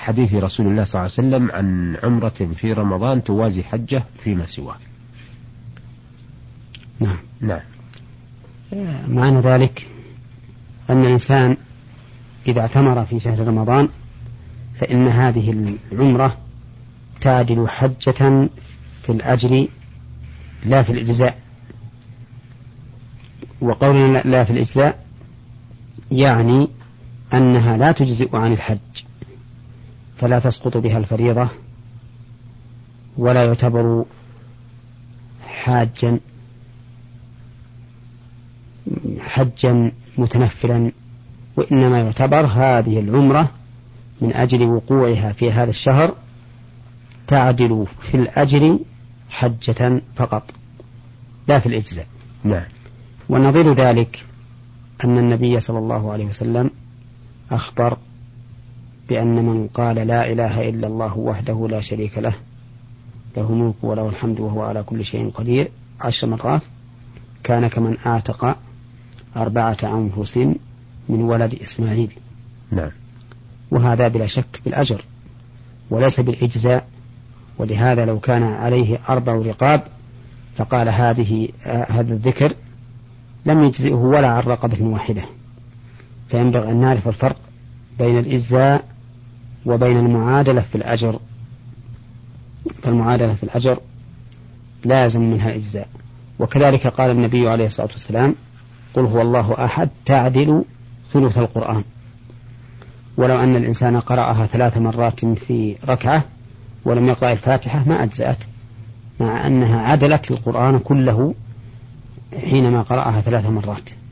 حديث رسول الله صلى الله عليه وسلم عن عمرة في رمضان توازي حجة فيما سواه. نعم. معنى ذلك أن الإنسان إذا اعتمر في شهر رمضان فإن هذه العمرة تعدل حجة في الأجر لا في الإجزاء. وقولنا لا في الإجزاء يعني أنها لا تجزئ عن الحج، فلا تسقط بها الفريضة ولا يعتبر حجا متنفلا، وإنما يعتبر هذه العمرة من أجل وقوعها في هذا الشهر تعدل في الأجر حجة فقط لا في الإجزاء. نعم. ونظير ذلك أن النبي صلى الله عليه وسلم أخبر بأن من قال لا إله إلا الله وحده لا شريك له له ملك وله الحمد وهو على كل شيء قدير 10 مرات كان كمن أعتق 4 أنفس من ولد إسماعيل. نعم. وهذا بلا شك بالأجر وليس بالإجزاء. ولهذا لو كان عليه 4 رقاب فقال هذا الذكر لم يجزئه ولا عن رقبة واحدة. فينبغي أن نعرف الفرق بين الإجزاء وبين المعادلة في الأجر. فالمعادلة في الأجر لازم منها إجزاء. وكذلك قال النبي عليه الصلاة والسلام قل هو الله أحد تعدل ثلث القرآن. ولو أن الإنسان قرأها 3 مرات في ركعة ولم يقرأ الفاتحة ما أجزأت، مع أنها عدلت القرآن كله حينما قرأها 3 مرات.